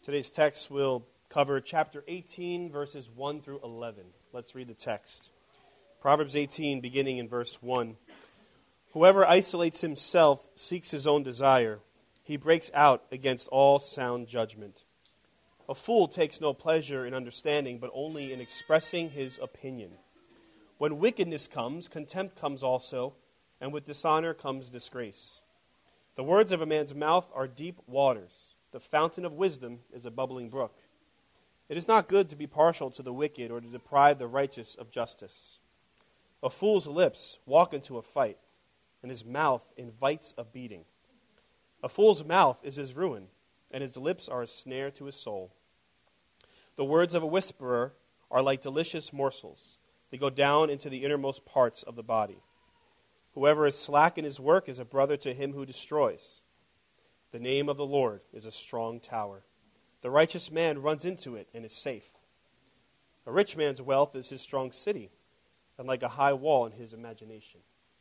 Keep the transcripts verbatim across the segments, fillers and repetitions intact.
Today's text will cover chapter eighteen, verses one through eleven. Let's read the text. Proverbs eighteen, beginning in verse one. Whoever isolates himself seeks his own desire. He breaks out against all sound judgment. A fool takes no pleasure in understanding, but only in expressing his opinion. When wickedness comes, contempt comes also, and with dishonor comes disgrace. The words of a man's mouth are deep waters. The fountain of wisdom is a bubbling brook. It is not good to be partial to the wicked or to deprive the righteous of justice. A fool's lips walk into a fight, and his mouth invites a beating. A fool's mouth is his ruin, and his lips are a snare to his soul. The words of a whisperer are like delicious morsels. They go down into the innermost parts of the body. Whoever is slack in his work is a brother to him who destroys. The name of the Lord is a strong tower. The righteous man runs into it and is safe. A rich man's wealth is his strong city, and like a high wall in his imagination.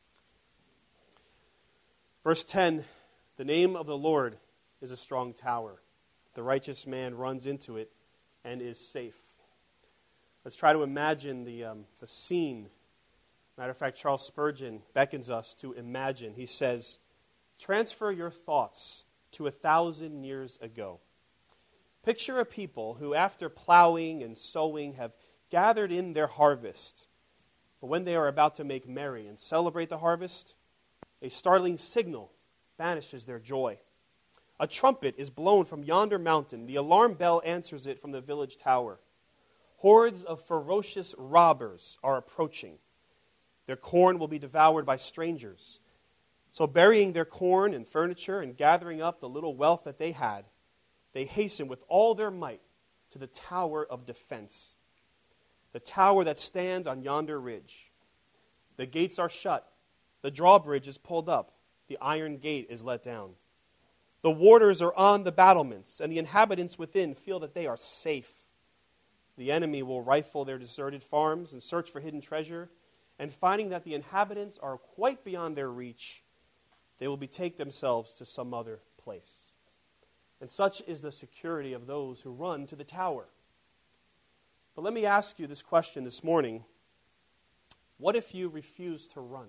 Verse ten, the name of the Lord is a strong tower. The righteous man runs into it and is safe. Let's try to imagine the, um, the scene. Matter of fact, Charles Spurgeon beckons us to imagine. He says, transfer your thoughts to a thousand years ago. Picture a people who, after plowing and sowing, have gathered in their harvest. But when they are about to make merry and celebrate the harvest, a startling signal banishes their joy. A trumpet is blown from yonder mountain. The alarm bell answers it from the village tower. Hordes of ferocious robbers are approaching. Their corn will be devoured by strangers. So burying their corn and furniture and gathering up the little wealth that they had, they hasten with all their might to the tower of defense, the tower that stands on yonder ridge. The gates are shut. The drawbridge is pulled up. The iron gate is let down. The warders are on the battlements, and the inhabitants within feel that they are safe. The enemy will rifle their deserted farms and search for hidden treasure, and finding that the inhabitants are quite beyond their reach, they will betake themselves to some other place. And such is the security of those who run to the tower. But let me ask you this question this morning. What if you refuse to run?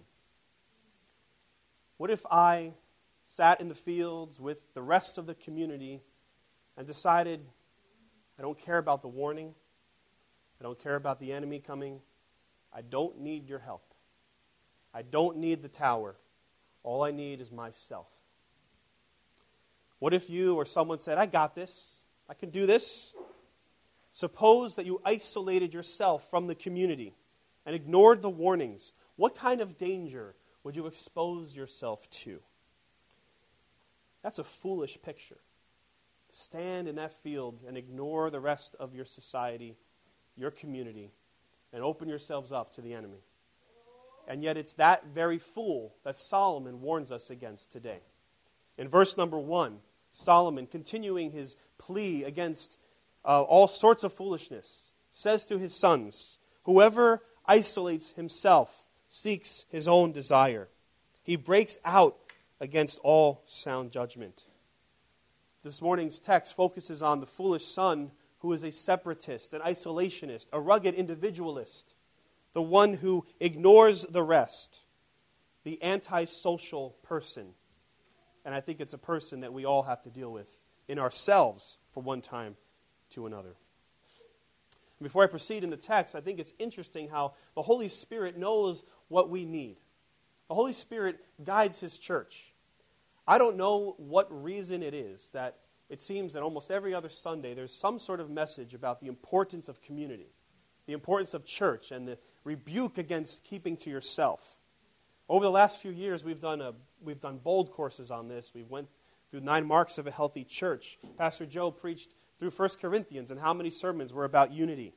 What if I sat in the fields with the rest of the community and decided, I don't care about the warning, I don't care about the enemy coming, I don't need your help, I don't need the tower, all I need is myself. What if you or someone said, I got this, I can do this? Suppose that you isolated yourself from the community and ignored the warnings. What kind of danger would you expose yourself to? That's a foolish picture. To stand in that field and ignore the rest of your society, your community, and open yourselves up to the enemy. And yet it's that very fool that Solomon warns us against today. In verse number one, Solomon, continuing his plea against uh, all sorts of foolishness, says to his sons, whoever isolates himself seeks his own desire. He breaks out against all sound judgment. This morning's text focuses on the foolish son who is a separatist, an isolationist, a rugged individualist, the one who ignores the rest, the antisocial person. And I think it's a person that we all have to deal with in ourselves from one time to another. Before I proceed in the text, I think it's interesting how the Holy Spirit knows what we need. The Holy Spirit guides His church. I don't know what reason it is that it seems that almost every other Sunday there's some sort of message about the importance of community, the importance of church, and the rebuke against keeping to yourself. Over the last few years, we've done a we've done bold courses on this. We went through nine marks of a healthy church. Pastor Joe preached through First Corinthians, and how many sermons were about unity.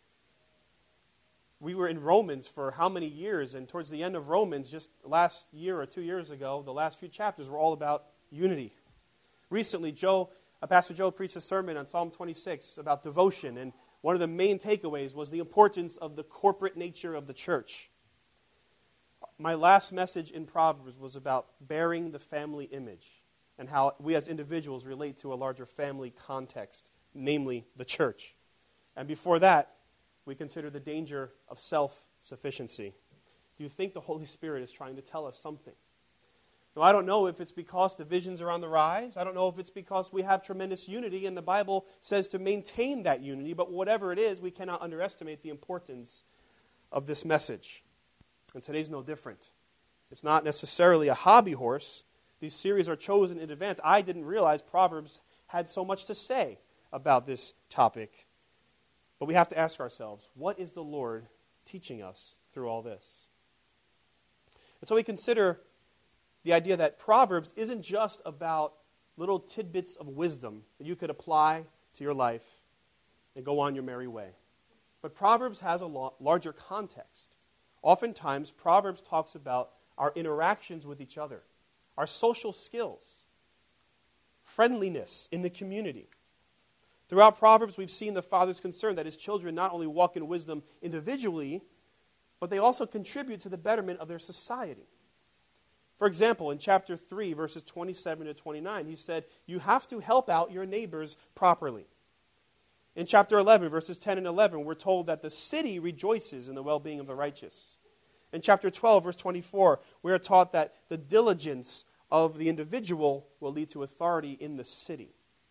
We were in Romans for how many years, and towards the end of Romans, just last year or two years ago, the last few chapters were all about unity. Recently, Joe, uh, Pastor Joe preached a sermon on Psalm twenty-six about devotion, and one of the main takeaways was the importance of the corporate nature of the church. My last message in Proverbs was about bearing the family image and how we as individuals relate to a larger family context namely the church. And before that, we consider the danger of self-sufficiency. Do you think the Holy Spirit is trying to tell us something? Now, I don't know if it's because divisions are on the rise. I don't know if it's because we have tremendous unity, and the Bible says to maintain that unity. But whatever it is, we cannot underestimate the importance of this message. And today's no different. It's not necessarily a hobby horse. These series are chosen in advance. I didn't realize Proverbs had so much to say about this topic. But we have to ask ourselves, what is the Lord teaching us through all this? And so we consider the idea that Proverbs isn't just about little tidbits of wisdom that you could apply to your life and go on your merry way. But Proverbs has a lo- larger context. Oftentimes, Proverbs talks about our interactions with each other, our social skills, friendliness in the community. Throughout Proverbs, we've seen the father's concern that his children not only walk in wisdom individually, but they also contribute to the betterment of their society. For example, in chapter three, verses twenty-seven to twenty-nine, he said, you have to help out your neighbors properly. In chapter eleven, verses ten and eleven, we're told that the city rejoices in the well-being of the righteous. In chapter twelve, verse twenty-four, we are taught that the diligence of the individual will lead to authority in the city.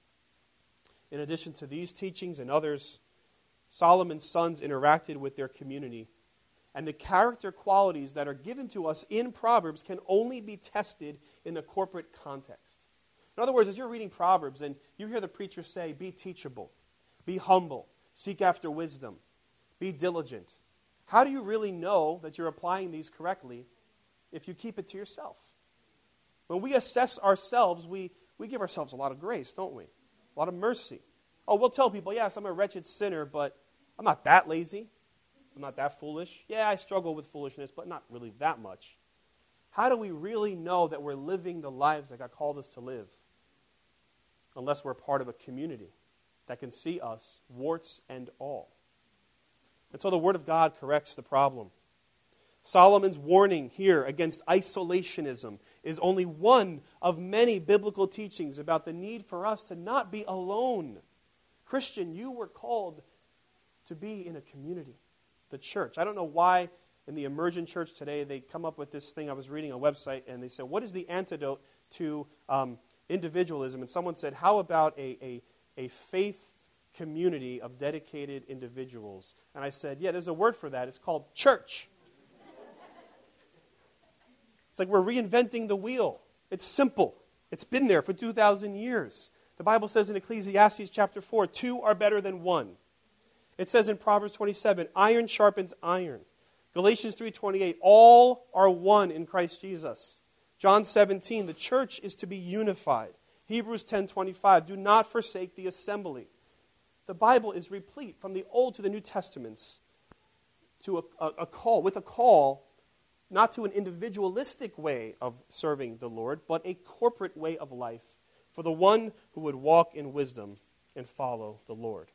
In addition to these teachings and others, Solomon's sons interacted with their community. And the character qualities that are given to us in Proverbs can only be tested in the corporate context. In other words, as you're reading Proverbs and you hear the preacher say, be teachable, be humble, seek after wisdom, be diligent. How do you really know that you're applying these correctly if you keep it to yourself? When we assess ourselves, we, we give ourselves a lot of grace, don't we? A lot of mercy. Oh, we'll tell people, yes, I'm a wretched sinner, but I'm not that lazy. I'm not that foolish. Yeah, I struggle with foolishness, but not really that much. How do we really know that we're living the lives that God called us to live? Unless we're part of a community that can see us, warts and all. And so the Word of God corrects the problem. Solomon's warning here against isolationism is only one of many biblical teachings about the need for us to not be alone. Christian, you were called to be in a community, the church. I don't know why in the emergent church today they come up with this thing. I was reading a website and they said, what is the antidote to um, individualism? And someone said, how about a, a, a faith community of dedicated individuals? And I said, yeah, there's a word for that. It's called church. It's like we're reinventing the wheel. It's simple. It's been there for two thousand years. The Bible says in Ecclesiastes chapter four, two are better than one. It says in Proverbs twenty-seven, iron sharpens iron. Galatians three twenty-eight, all are one in Christ Jesus. John seventeen, the church is to be unified. Hebrews ten twenty-five, do not forsake the assembly. The Bible is replete from the Old to the New Testaments to a, a, a call, with a call not to an individualistic way of serving the Lord, but a corporate way of life for the one who would walk in wisdom and follow the Lord.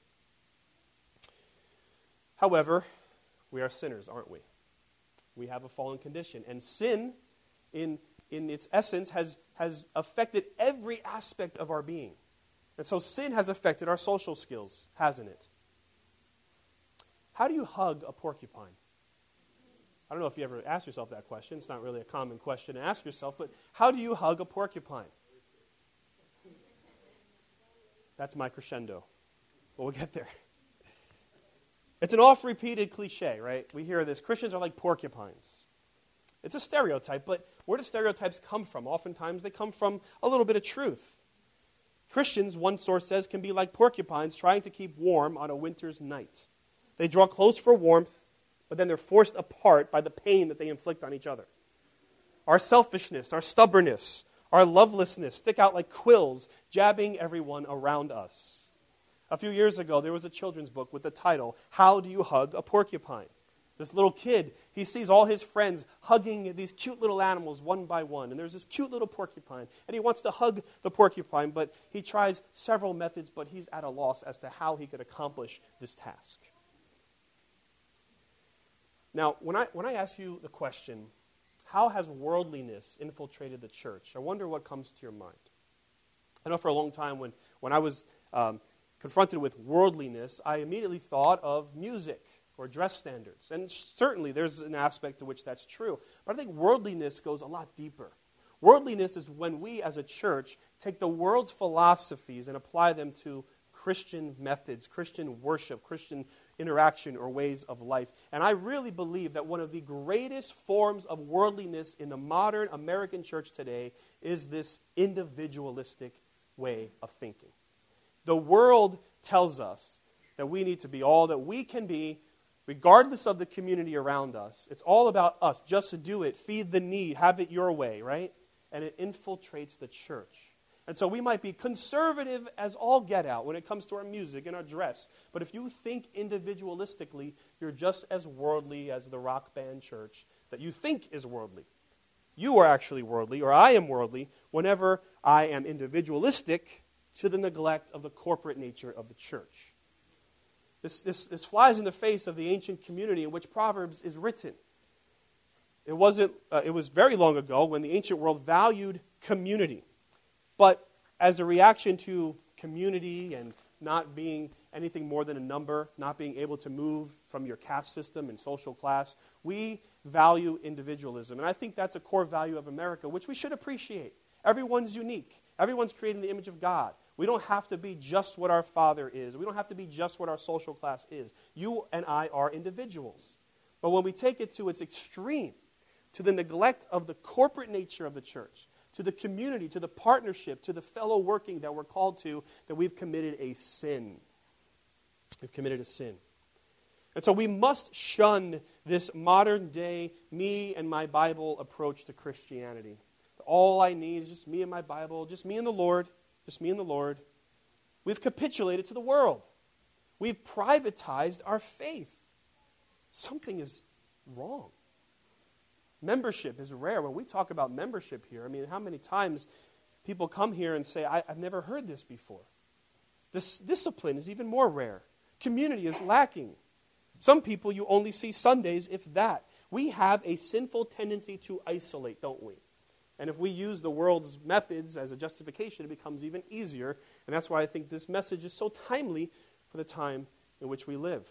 However, we are sinners, aren't we? We have a fallen condition. And sin, in, in its essence, has, has affected every aspect of our being. And so sin has affected our social skills, hasn't it? How do you hug a porcupine? I don't know if you ever asked yourself that question. It's not really a common question to ask yourself, but how do you hug a porcupine? That's my crescendo. But we'll get there. It's an oft-repeated cliche, right? We hear this. Christians are like porcupines. It's a stereotype, but where do stereotypes come from? Oftentimes they come from a little bit of truth. Christians, one source says, can be like porcupines trying to keep warm on a winter's night. They draw close for warmth, but then they're forced apart by the pain that they inflict on each other. Our selfishness, our stubbornness, our lovelessness stick out like quills, jabbing everyone around us. A few years ago, there was a children's book with the title, How Do You Hug a Porcupine? This little kid, he sees all his friends hugging these cute little animals one by one. And there's this cute little porcupine. And he wants to hug the porcupine, but he tries several methods, but he's at a loss as to how he could accomplish this task. Now, when I when I ask you the question, how has worldliness infiltrated the church? I wonder what comes to your mind. I know for a long time when, when I was um, confronted with worldliness, I immediately thought of music or dress standards. And certainly there's an aspect to which that's true. But I think worldliness goes a lot deeper. Worldliness is when we as a church take the world's philosophies and apply them to Christian methods, Christian worship, Christian interaction or ways of life. And I really believe that one of the greatest forms of worldliness in the modern American church today is this individualistic way of thinking. The world tells us that we need to be all that we can be, regardless of the community around us. It's all about us. Just do it. Feed the need. Have it your way, right? And it infiltrates the church. And so we might be conservative as all get out when it comes to our music and our dress. But if you think individualistically, you're just as worldly as the rock band church that you think is worldly. You are actually worldly, or I am worldly, whenever I am individualistic to the neglect of the corporate nature of the church. This, this, this flies in the face of the ancient community in which Proverbs is written. It wasn't. Uh, it was very long ago when the ancient world valued community. But as a reaction to community and not being anything more than a number, not being able to move from your caste system and social class, we value individualism. And I think that's a core value of America, which we should appreciate. Everyone's unique. Everyone's created in the image of God. We don't have to be just what our father is. We don't have to be just what our social class is. You and I are individuals. But when we take it to its extreme, to the neglect of the corporate nature of the church, to the community, to the partnership, to the fellow working that we're called to, that we've committed a sin. We've committed a sin. And so we must shun this modern day, me and my Bible approach to Christianity. All I need is just me and my Bible, just me and the Lord, just me and the Lord. We've capitulated to the world. We've privatized our faith. Something is wrong. Membership is rare. When we talk about membership here, I mean, how many times people come here and say, I, I've never heard this before. This discipline is even more rare. Community is lacking. Some people you only see Sundays, if that. We have a sinful tendency to isolate, don't we? And if we use the world's methods as a justification, it becomes even easier. And that's why I think this message is so timely for the time in which we live.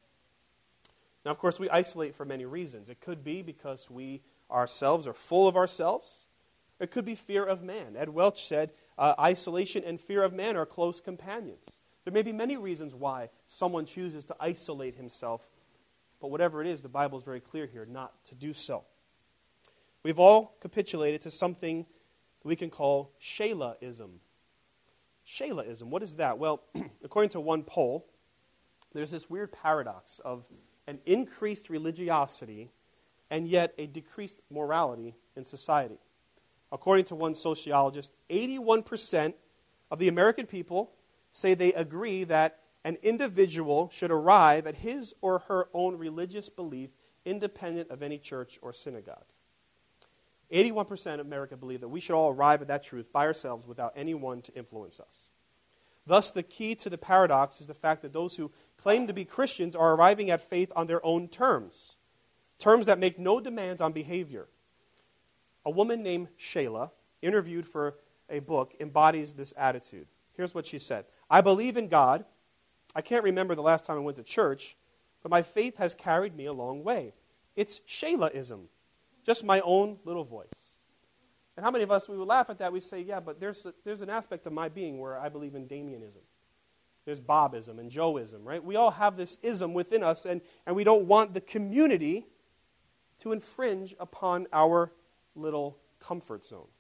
Now, of course, we isolate for many reasons. It could be because we ourselves are full of ourselves. It could be fear of man. Ed Welch said, uh, isolation and fear of man are close companions. There may be many reasons why someone chooses to isolate himself, but whatever it is, the Bible is very clear here not to do so. We've all capitulated to something we can call Sheilaism. Sheilaism, what is that? Well, according to one poll, there's this weird paradox of an increased religiosity and yet a decreased morality in society. According to one sociologist, eighty-one percent of the American people say they agree that an individual should arrive at his or her own religious belief independent of any church or synagogue. eighty-one percent of America believe that we should all arrive at that truth by ourselves without anyone to influence us. Thus, the key to the paradox is the fact that those who claim to be Christians are arriving at faith on their own terms, terms that make no demands on behavior. A woman named Shayla, interviewed for a book, embodies this attitude. Here's what she said. I believe in God. I can't remember the last time I went to church, but my faith has carried me a long way. It's Shaylaism, just my own little voice. And how many of us, we would laugh at that, we say, yeah, but there's a, there's an aspect of my being where I believe in Damienism. There's Bobism and Joeism, right? We all have this ism within us, and, and we don't want the community to infringe upon our little comfort zone.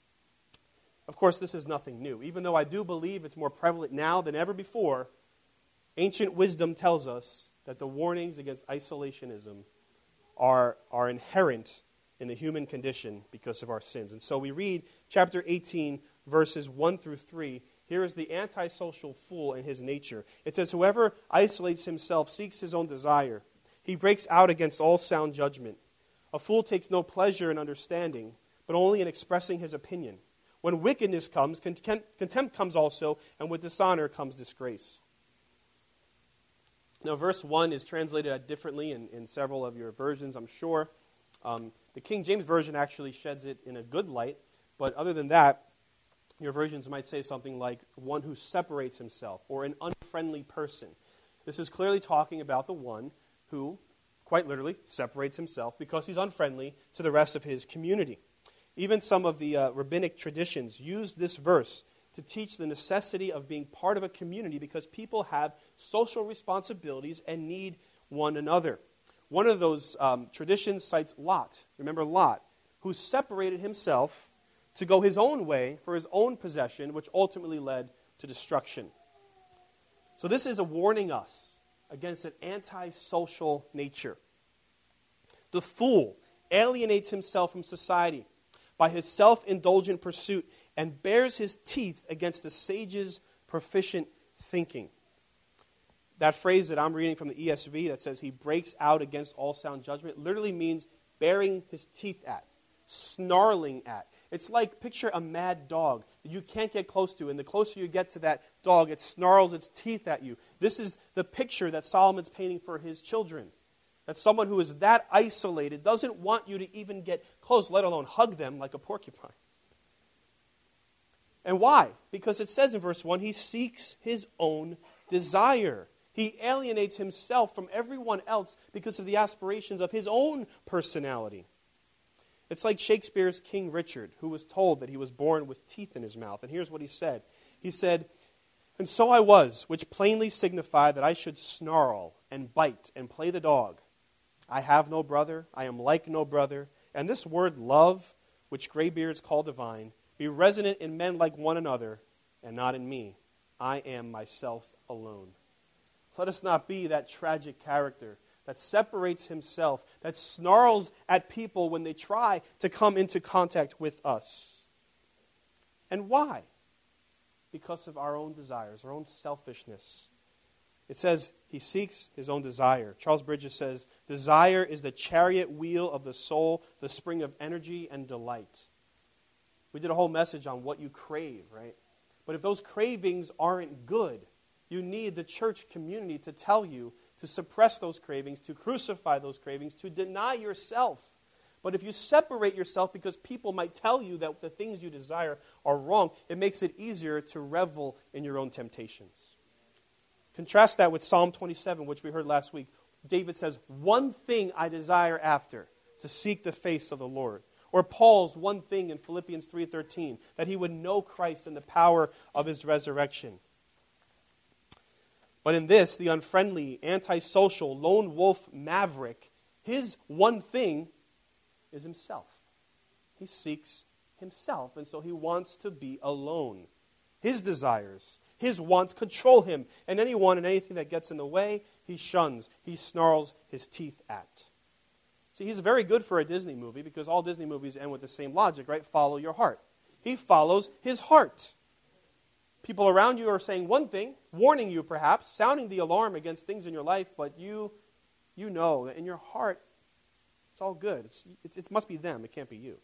Of course, this is nothing new. Even though I do believe it's more prevalent now than ever before, ancient wisdom tells us that the warnings against isolationism are, are inherent in the human condition because of our sins. And so we read chapter eighteen, verses one through three. Here is the antisocial fool and his nature. It says, whoever isolates himself seeks his own desire. He breaks out against all sound judgment. A fool takes no pleasure in understanding, but only in expressing his opinion. When wickedness comes, contempt, contempt comes also, and with dishonor comes disgrace. Now, verse one is translated differently in, in several of your versions, I'm sure. Um, the King James Version actually sheds it in a good light, but other than that, Your versions might say something like one who separates himself or an unfriendly person. This is clearly talking about the one who, quite literally, separates himself because he's unfriendly to the rest of his community. Even some of the uh, rabbinic traditions used this verse to teach the necessity of being part of a community because people have social responsibilities and need one another. One of those um, traditions cites Lot. Remember Lot, who separated himself to go his own way for his own possession, which ultimately led to destruction. So this is a warning us against an antisocial nature. The fool alienates himself from society by his self-indulgent pursuit and bares his teeth against the sage's proficient thinking. That phrase that I'm reading from the E S V that says he breaks out against all sound judgment literally means baring his teeth at, snarling at. It's like, picture a mad dog that you can't get close to, and the closer you get to that dog, it snarls its teeth at you. This is the picture that Solomon's painting for his children. That someone who is that isolated doesn't want you to even get close, let alone hug them like a porcupine. And why? Because it says in verse one, he seeks his own desire. He alienates himself from everyone else because of the aspirations of his own personality. It's like Shakespeare's King Richard, who was told that he was born with teeth in his mouth. And here's what he said. He said, "And so I was, which plainly signified that I should snarl and bite and play the dog. I have no brother, I am like no brother, and this word love, which graybeards call divine, be resonant in men like one another, and not in me. I am myself alone." Let us not be that tragic character that separates himself, that snarls at people when they try to come into contact with us. And why? Because of our own desires, our own selfishness. It says he seeks his own desire. Charles Bridges says, desire is the chariot wheel of the soul, the spring of energy and delight. We did a whole message on what you crave, right? But if those cravings aren't good, you need the church community to tell you to suppress those cravings, to crucify those cravings, to deny yourself. But if you separate yourself because people might tell you that the things you desire are wrong, it makes it easier to revel in your own temptations. Contrast that with Psalm twenty-seven, which we heard last week. David says, one thing I desire after, to seek the face of the Lord. Or Paul's one thing in Philippians three thirteen, that he would know Christ and the power of his resurrection. But in this, the unfriendly, antisocial, lone wolf maverick, his one thing is himself. He seeks himself, and so he wants to be alone. His desires, his wants control him, and anyone and anything that gets in the way, he shuns, he snarls his teeth at. See, he's very good for a Disney movie because all Disney movies end with the same logic, right? Follow your heart. He follows his heart. People around you are saying one thing, warning you perhaps, sounding the alarm against things in your life, but you you know that in your heart, it's all good. It's, it's, it must be them. It can't be you.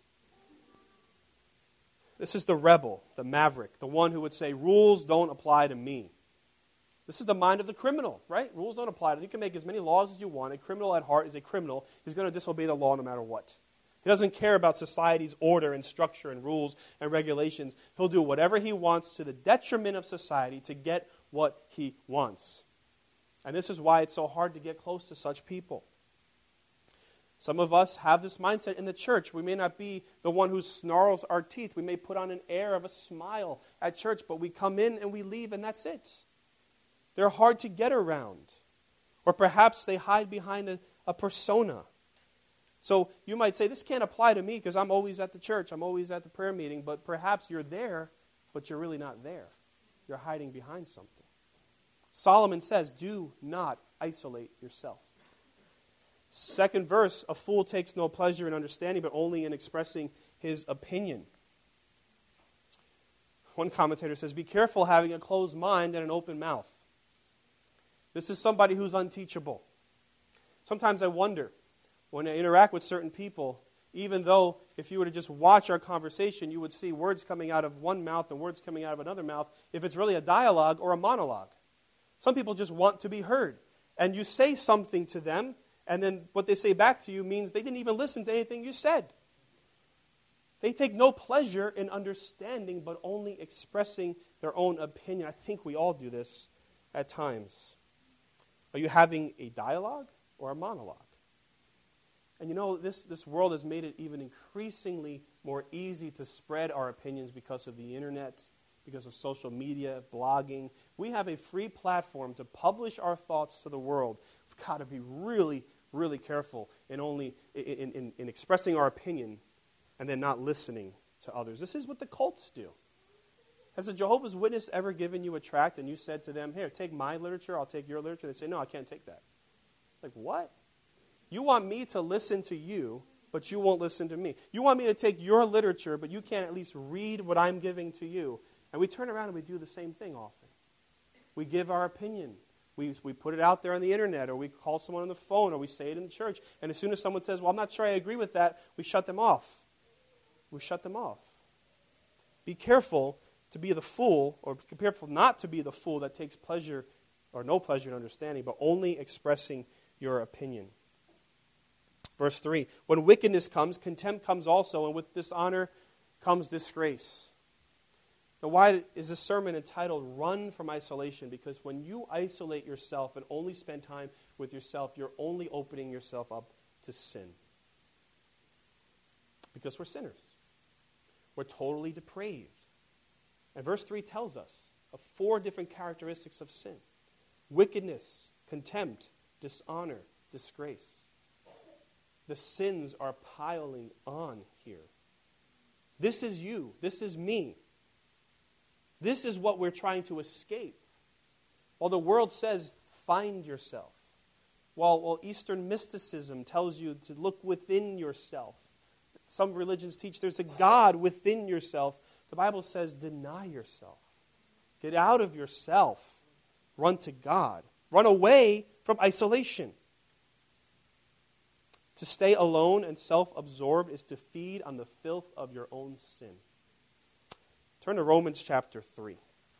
This is the rebel, the maverick, the one who would say, rules don't apply to me. This is the mind of the criminal, right? Rules don't apply to you. You can make as many laws as you want. A criminal at heart is a criminal. He's going to disobey the law no matter what. He doesn't care about society's order and structure and rules and regulations. He'll do whatever he wants to the detriment of society to get what he wants. And this is why it's so hard to get close to such people. Some of us have this mindset in the church. We may not be the one who snarls our teeth. We may put on an air of a smile at church, but we come in and we leave and that's it. They're hard to get around. Or perhaps they hide behind a, a persona. So you might say, this can't apply to me because I'm always at the church, I'm always at the prayer meeting, but perhaps you're there, but you're really not there. You're hiding behind something. Solomon says, do not isolate yourself. Second verse, a fool takes no pleasure in understanding, but only in expressing his opinion. One commentator says, be careful having a closed mind and an open mouth. This is somebody who's unteachable. Sometimes I wonder, when I interact with certain people, even though if you were to just watch our conversation, you would see words coming out of one mouth and words coming out of another mouth, if it's really a dialogue or a monologue. Some people just want to be heard. And you say something to them, and then what they say back to you means they didn't even listen to anything you said. They take no pleasure in understanding, but only expressing their own opinion. I think we all do this at times. Are you having a dialogue or a monologue? And you know, this, this world has made it even increasingly more easy to spread our opinions because of the internet, because of social media, blogging. We have a free platform to publish our thoughts to the world. We've got to be really, really careful in only in, in, in expressing our opinion and then not listening to others. This is what the cults do. Has a Jehovah's Witness ever given you a tract and you said to them, here, take my literature, I'll take your literature? They say, no, I can't take that. Like, what? You want me to listen to you, but you won't listen to me. You want me to take your literature, but you can't at least read what I'm giving to you. And we turn around and we do the same thing often. We give our opinion. We, we put it out there on the internet, or we call someone on the phone, or we say it in the church. And as soon as someone says, well, I'm not sure I agree with that, we shut them off. We shut them off. Be careful to be the fool, or be careful not to be the fool that takes pleasure, or no pleasure in understanding, but only expressing your opinion. Verse three, when wickedness comes, contempt comes also, and with dishonor comes disgrace. Now, why is this sermon entitled Run from Isolation? Because when you isolate yourself and only spend time with yourself, you're only opening yourself up to sin. Because we're sinners. We're totally depraved. And verse three tells us of four different characteristics of sin. Wickedness, contempt, dishonor, disgrace. The sins are piling on here. This is you. This is me. This is what we're trying to escape. While the world says, find yourself. While, while Eastern mysticism tells you to look within yourself. Some religions teach there's a God within yourself. The Bible says, deny yourself. Get out of yourself. Run to God. Run away from isolation. To stay alone and self-absorbed is to feed on the filth of your own sin. Turn to Romans chapter three.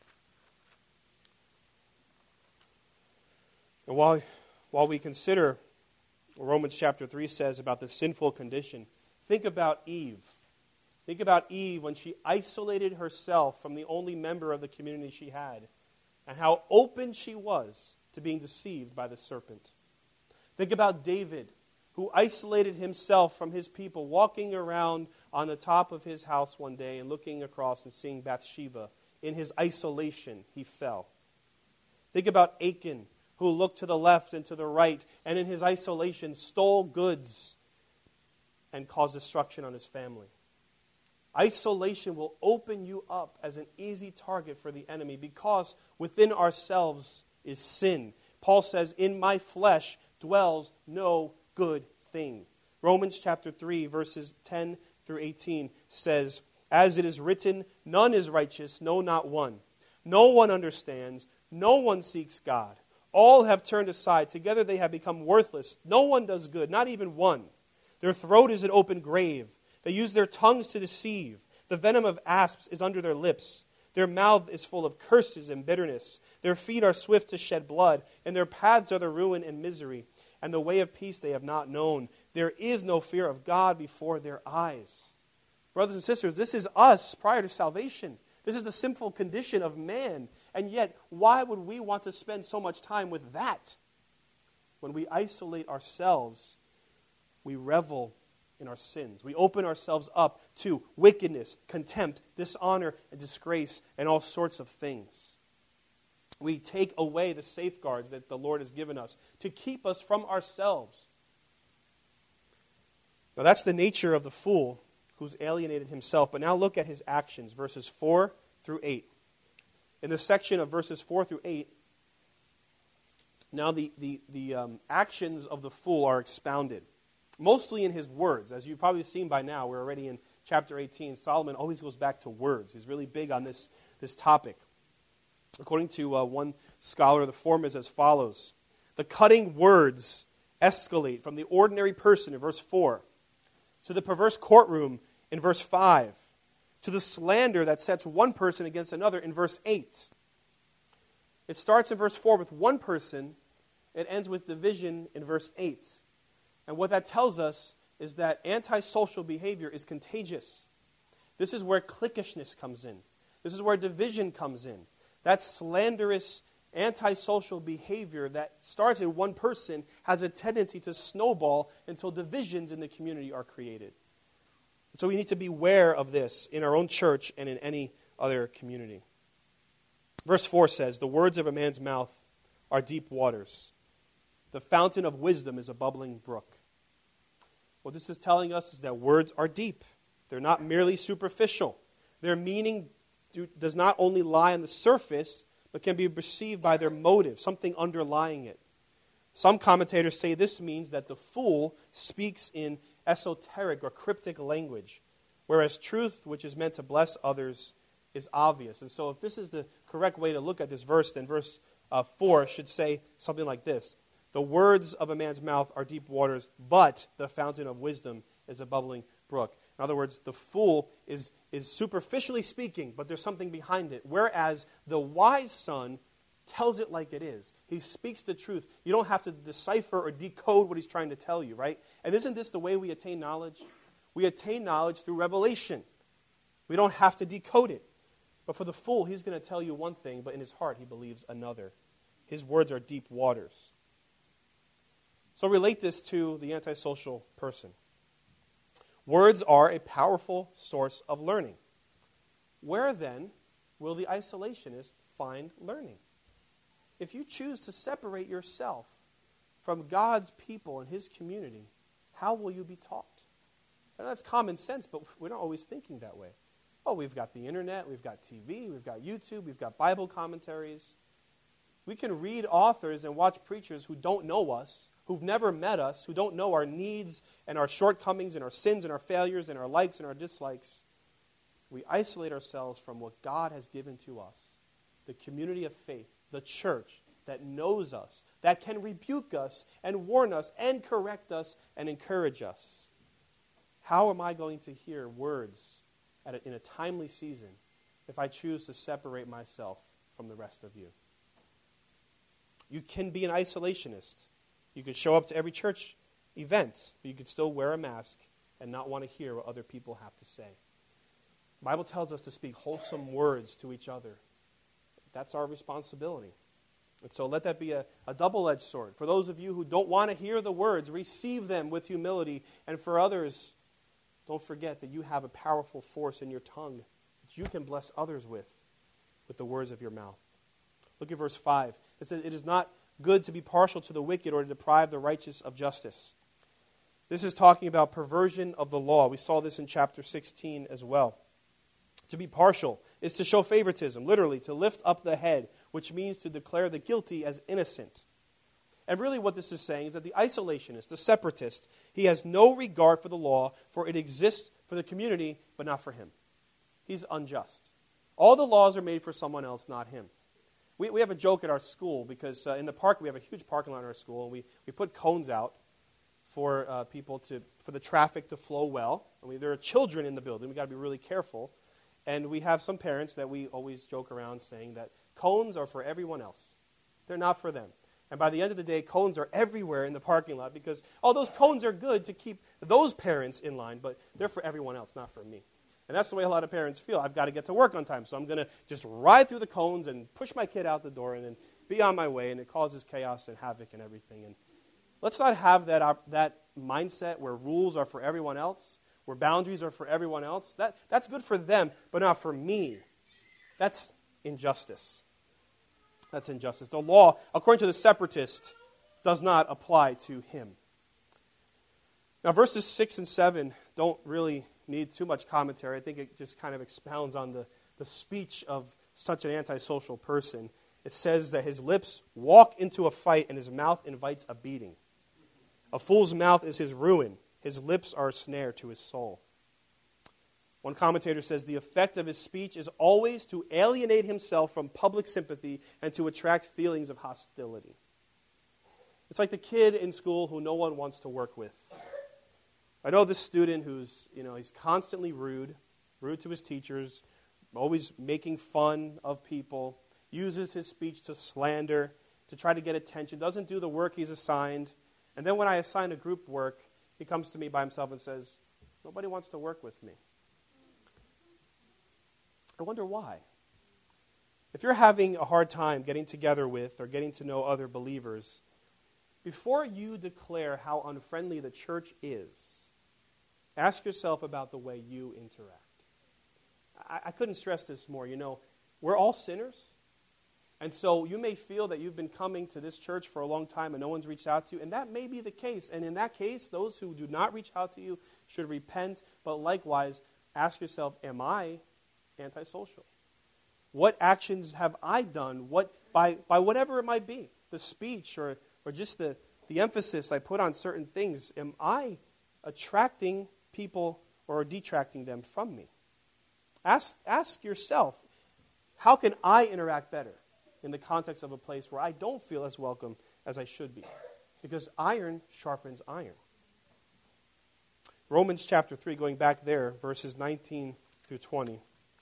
And while, while we consider what Romans chapter three says about the sinful condition, think about Eve. Think about Eve when she isolated herself from the only member of the community she had, and how open she was to being deceived by the serpent. Think about David, who isolated himself from his people, walking around on the top of his house one day and looking across and seeing Bathsheba. In his isolation, he fell. Think about Achan, who looked to the left and to the right, and in his isolation stole goods and caused destruction on his family. Isolation will open you up as an easy target for the enemy because within ourselves is sin. Paul says, in my flesh dwells no good thing. Romans chapter three, verses ten through eighteen says, as it is written, none is righteous, no, not one. No one understands, no one seeks God. All have turned aside, together they have become worthless. No one does good, not even one. Their throat is an open grave. They use their tongues to deceive. The venom of asps is under their lips. Their mouth is full of curses and bitterness. Their feet are swift to shed blood, and their paths are the ruin and misery. And the way of peace they have not known. There is no fear of God before their eyes. Brothers and sisters, this is us prior to salvation. This is the sinful condition of man. And yet, why would we want to spend so much time with that? When we isolate ourselves, we revel in our sins. We open ourselves up to wickedness, contempt, dishonor, and disgrace, and all sorts of things. We take away the safeguards that the Lord has given us to keep us from ourselves. Now that's the nature of the fool who's alienated himself. But now look at his actions, verses four through eight. In the section of verses four through eight, now the, the, the um, actions of the fool are expounded. Mostly in his words. As you've probably seen by now, we're already in chapter eighteen. Solomon always goes back to words. He's really big on this, this topic. According to uh, one scholar, the form is as follows. The cutting words escalate from the ordinary person in verse four to the perverse courtroom in verse five to the slander that sets one person against another in verse eight. It starts in verse four with one person. It ends with division in verse eight. And what that tells us is that antisocial behavior is contagious. This is where cliquishness comes in. This is where division comes in. That slanderous, antisocial behavior that starts in one person has a tendency to snowball until divisions in the community are created. So we need to be aware of this in our own church and in any other community. Verse four says, the words of a man's mouth are deep waters. The fountain of wisdom is a bubbling brook. What this is telling us is that words are deep. They're not merely superficial. Their meaning do, does not only lie on the surface, but can be perceived by their motive, something underlying it. Some commentators say this means that the fool speaks in esoteric or cryptic language, whereas truth, which is meant to bless others, is obvious. And so if this is the correct way to look at this verse, then verse uh, four should say something like this. The words of a man's mouth are deep waters, but the fountain of wisdom is a bubbling brook. In other words, the fool is, is superficially speaking, but there's something behind it. Whereas the wise son tells it like it is. He speaks the truth. You don't have to decipher or decode what he's trying to tell you, right? And isn't this the way we attain knowledge? We attain knowledge through revelation. We don't have to decode it. But for the fool, he's going to tell you one thing, but in his heart he believes another. His words are deep waters. So relate this to the antisocial person. Words are a powerful source of learning. Where then will the isolationist find learning? If you choose to separate yourself from God's people and His community, how will you be taught? And that's common sense, but we're not always thinking that way. Oh, we've got the internet, we've got T V, we've got YouTube, we've got Bible commentaries. We can read authors and watch preachers who don't know us, who've never met us, who don't know our needs and our shortcomings and our sins and our failures and our likes and our dislikes. We isolate ourselves from what God has given to us, the community of faith, the church that knows us, that can rebuke us and warn us and correct us and encourage us. How am I going to hear words at a, in a timely season if I choose to separate myself from the rest of you? You can be an isolationist. You could show up to every church event, but you could still wear a mask and not want to hear what other people have to say. The Bible tells us to speak wholesome words to each other. That's our responsibility. And so let that be a, a double-edged sword. For those of you who don't want to hear the words, receive them with humility. And for others, don't forget that you have a powerful force in your tongue that you can bless others with, with the words of your mouth. Look at verse five. It says, it is not good to be partial to the wicked or to deprive the righteous of justice. This is talking about perversion of the law. We saw this in chapter sixteen as well. To be partial is to show favoritism, literally, to lift up the head, which means to declare the guilty as innocent. And really what this is saying is that the isolationist, the separatist, he has no regard for the law, for it exists for the community, but not for him. He's unjust. All the laws are made for someone else, not him. We we have a joke at our school because uh, in the park, we have a huge parking lot in our school, and we, we put cones out for uh, people to, for the traffic to flow well. I mean, there are children in the building. We've got to be really careful. And we have some parents that we always joke around saying that cones are for everyone else. They're not for them. And by the end of the day, cones are everywhere in the parking lot because, oh, those cones are good to keep those parents in line, but they're for everyone else, not for me. And that's the way a lot of parents feel. I've got to get to work on time, so I'm going to just ride through the cones and push my kid out the door and then be on my way, and it causes chaos and havoc and everything. And let's not have that, uh, that mindset where rules are for everyone else, where boundaries are for everyone else. That, that's good for them, but not for me. That's injustice. That's injustice. The law, according to the separatist, does not apply to him. Now, verses six and seven don't really need too much commentary. I think it just kind of expounds on the, the speech of such an antisocial person. It says that his lips walk into a fight and his mouth invites a beating. A fool's mouth is his ruin. His lips are a snare to his soul. One commentator says the effect of his speech is always to alienate himself from public sympathy and to attract feelings of hostility. It's like the kid in school who no one wants to work with. I know this student who's, you know, he's constantly rude, rude to his teachers, always making fun of people, uses his speech to slander, to try to get attention, doesn't do the work he's assigned. And then when I assign a group work, he comes to me by himself and says, nobody wants to work with me. I wonder why. If you're having a hard time getting together with or getting to know other believers, before you declare how unfriendly the church is, ask yourself about the way you interact. I, I couldn't stress this more. You know, we're all sinners. And so you may feel that you've been coming to this church for a long time and no one's reached out to you, and that may be the case. And in that case, those who do not reach out to you should repent, but likewise, ask yourself, am I antisocial? What actions have I done? What by by whatever it might be, the speech or or just the, the emphasis I put on certain things, am I attracting people or detracting them from me? Ask ask yourself, how can I interact better in the context of a place where I don't feel as welcome as I should be? Because iron sharpens iron. Romans chapter three, going back there, verses nineteen through twenty.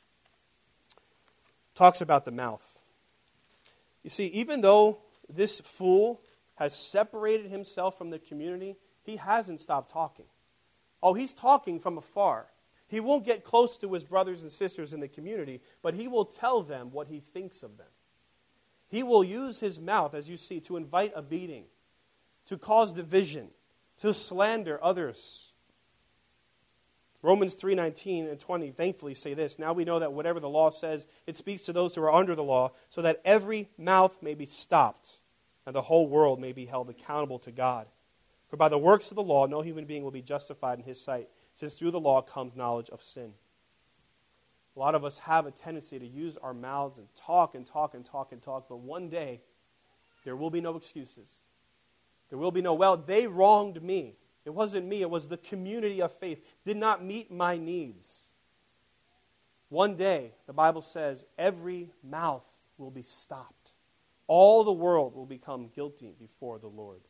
Talks about the mouth. You see, even though this fool has separated himself from the community, he hasn't stopped talking. Oh, he's talking from afar. He won't get close to his brothers and sisters in the community, but he will tell them what he thinks of them. He will use his mouth, as you see, to invite a beating, to cause division, to slander others. Romans three nineteen and twenty thankfully say this, now we know that whatever the law says, it speaks to those who are under the law, so that every mouth may be stopped, and the whole world may be held accountable to God. For by the works of the law, no human being will be justified in his sight, since through the law comes knowledge of sin. A lot of us have a tendency to use our mouths and talk and talk and talk and talk, but one day, there will be no excuses. There will be no, well, they wronged me. It wasn't me, it was the community of faith. Did not meet my needs. One day, the Bible says, every mouth will be stopped. All the world will become guilty before the Lord.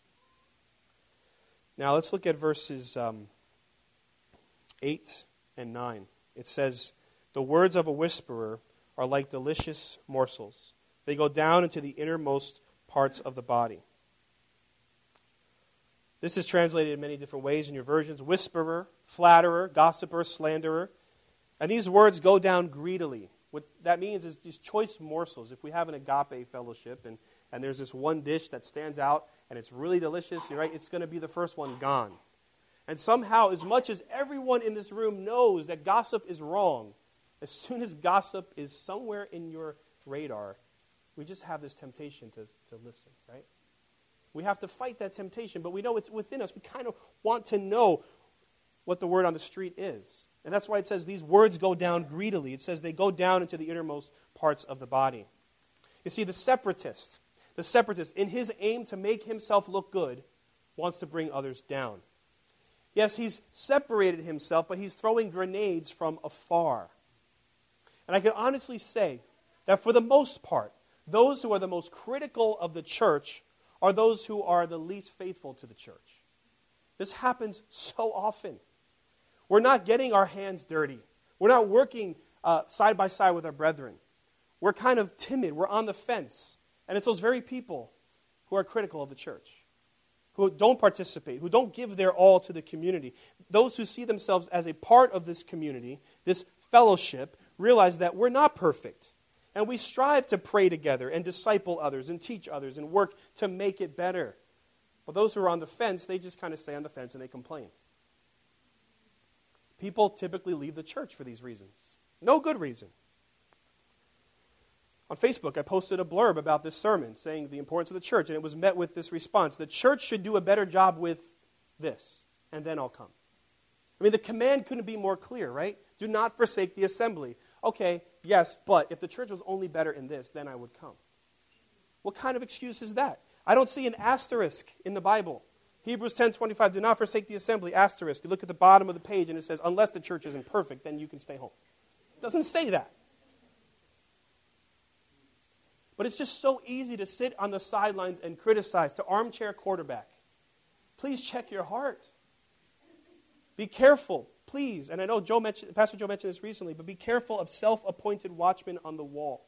Now let's look at verses um, eight and nine. It says, the words of a whisperer are like delicious morsels. They go down into the innermost parts of the body. This is translated in many different ways in your versions. Whisperer, flatterer, gossiper, slanderer. And these words go down greedily. What that means is these choice morsels. If we have an agape fellowship and, and there's this one dish that stands out and it's really delicious, you're right, it's going to be the first one gone. And somehow, as much as everyone in this room knows that gossip is wrong, as soon as gossip is somewhere in your radar, we just have this temptation to, to listen, right? We have to fight that temptation, but we know it's within us. We kind of want to know what the word on the street is. And that's why it says these words go down greedily. It says they go down into the innermost parts of the body. You see, the separatist, the separatist, in his aim to make himself look good, wants to bring others down. Yes, he's separated himself, but he's throwing grenades from afar. And I can honestly say that for the most part, those who are the most critical of the church are those who are the least faithful to the church. This happens so often. We're not getting our hands dirty. We're not working uh, side by side with our brethren. We're kind of timid. We're on the fence. And it's those very people who are critical of the church, who don't participate, who don't give their all to the community. Those who see themselves as a part of this community, this fellowship, realize that we're not perfect. And we strive to pray together and disciple others and teach others and work to make it better. But those who are on the fence, they just kind of stay on the fence and they complain. People typically leave the church for these reasons. No good reason. On Facebook, I posted a blurb about this sermon saying the importance of the church, and it was met with this response. The church should do a better job with this, and then I'll come. I mean, the command couldn't be more clear, right? Do not forsake the assembly. Okay, yes, but if the church was only better in this, then I would come. What kind of excuse is that? I don't see an asterisk in the Bible. Hebrews ten twenty-five, do not forsake the assembly, asterisk. You look at the bottom of the page and it says, unless the church isn't perfect, then you can stay home. It doesn't say that. But it's just so easy to sit on the sidelines and criticize, to armchair quarterback. Please check your heart. Be careful, please. And I know Joe mentioned, Pastor Joe mentioned this recently, but be careful of self-appointed watchmen on the wall.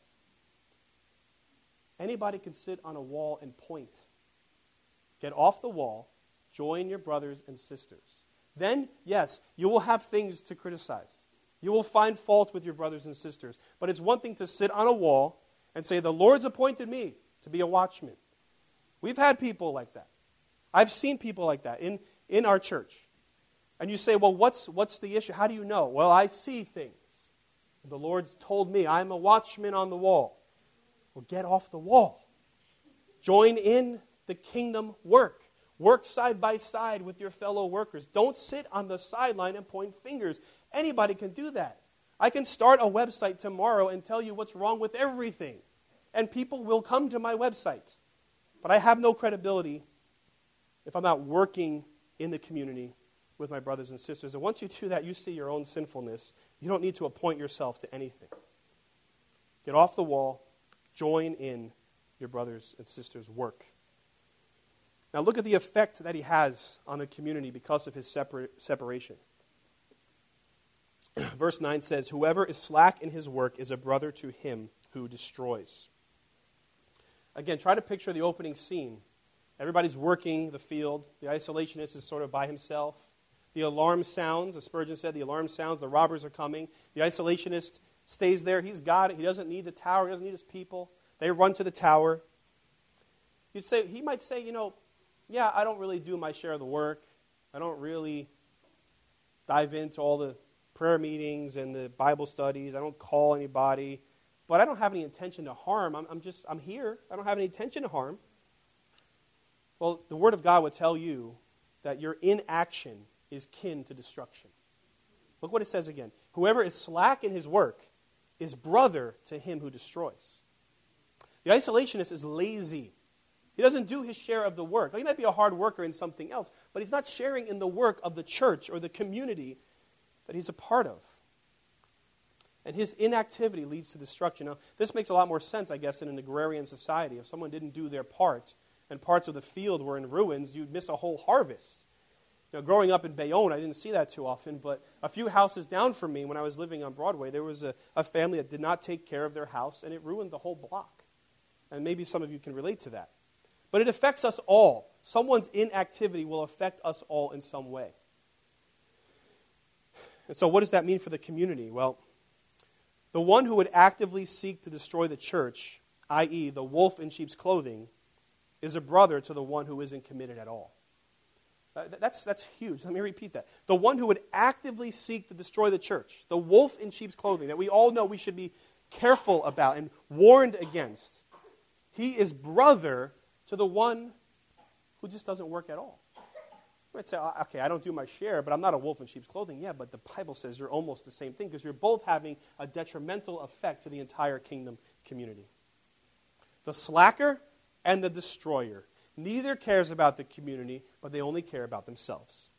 Anybody can sit on a wall and point. Get off the wall. Join your brothers and sisters. Then, yes, you will have things to criticize. You will find fault with your brothers and sisters. But it's one thing to sit on a wall and say, the Lord's appointed me to be a watchman. We've had people like that. I've seen people like that in, in our church. And you say, well, what's, what's the issue? How do you know? Well, I see things. The Lord's told me I'm a watchman on the wall. Well, get off the wall. Join in the kingdom work. Work side by side with your fellow workers. Don't sit on the sideline and point fingers. Anybody can do that. I can start a website tomorrow and tell you what's wrong with everything. And people will come to my website. But I have no credibility if I'm not working in the community with my brothers and sisters. And once you do that, you see your own sinfulness. You don't need to appoint yourself to anything. Get off the wall. Join in your brothers and sisters' work. Now look at the effect that he has on the community because of his separ- separation. Verse nine says, whoever is slack in his work is a brother to him who destroys. Again, try to picture the opening scene. Everybody's working the field. The isolationist is sort of by himself. The alarm sounds, as Spurgeon said, the alarm sounds, the robbers are coming. The isolationist stays there. He's got it. He doesn't need the tower. He doesn't need his people. They run to the tower. You'd say, he might say, you know, yeah, I don't really do my share of the work. I don't really dive into all the prayer meetings and the Bible studies. I don't call anybody. But I don't have any intention to harm. I'm, I'm just, I'm here. I don't have any intention to harm. Well, the Word of God would tell you that your inaction is kin to destruction. Look what it says again. Whoever is slack in his work is brother to him who destroys. The isolationist is lazy. He doesn't do his share of the work. He might be a hard worker in something else, but he's not sharing in the work of the church or the community that he's a part of. And his inactivity leads to destruction. Now, this makes a lot more sense, I guess, in an agrarian society. If someone didn't do their part and parts of the field were in ruins, you'd miss a whole harvest. You know, growing up in Bayonne, I didn't see that too often, but a few houses down from me, when I was living on Broadway, there was a, a family that did not take care of their house, and it ruined the whole block. And maybe some of you can relate to that. But it affects us all. Someone's inactivity will affect us all in some way. And so what does that mean for the community? Well, the one who would actively seek to destroy the church, that is the wolf in sheep's clothing, is a brother to the one who isn't committed at all. Uh, that's, that's huge. Let me repeat that. The one who would actively seek to destroy the church, the wolf in sheep's clothing, that we all know we should be careful about and warned against, he is brother to the one who just doesn't work at all. You might say, okay, I don't do my share, but I'm not a wolf in sheep's clothing. Yeah, but the Bible says you're almost the same thing because you're both having a detrimental effect to the entire kingdom community. The slacker and the destroyer. Neither cares about the community, but they only care about themselves.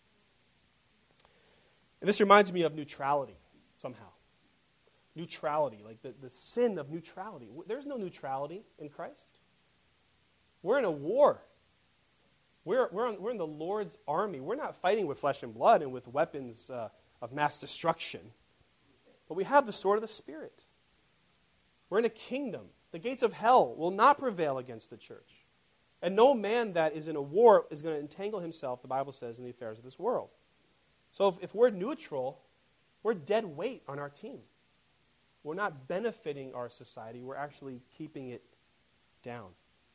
And this reminds me of neutrality, somehow. Neutrality, like the, the sin of neutrality. There's no neutrality in Christ. We're in a war. We're, we're, on, we're in the Lord's army. We're not fighting with flesh and blood and with weapons uh, of mass destruction. But we have the sword of the Spirit. We're in a kingdom. The gates of hell will not prevail against the church. And no man that is in a war is going to entangle himself, the Bible says, in the affairs of this world. So if, if we're neutral, we're dead weight on our team. We're not benefiting our society. We're actually keeping it down.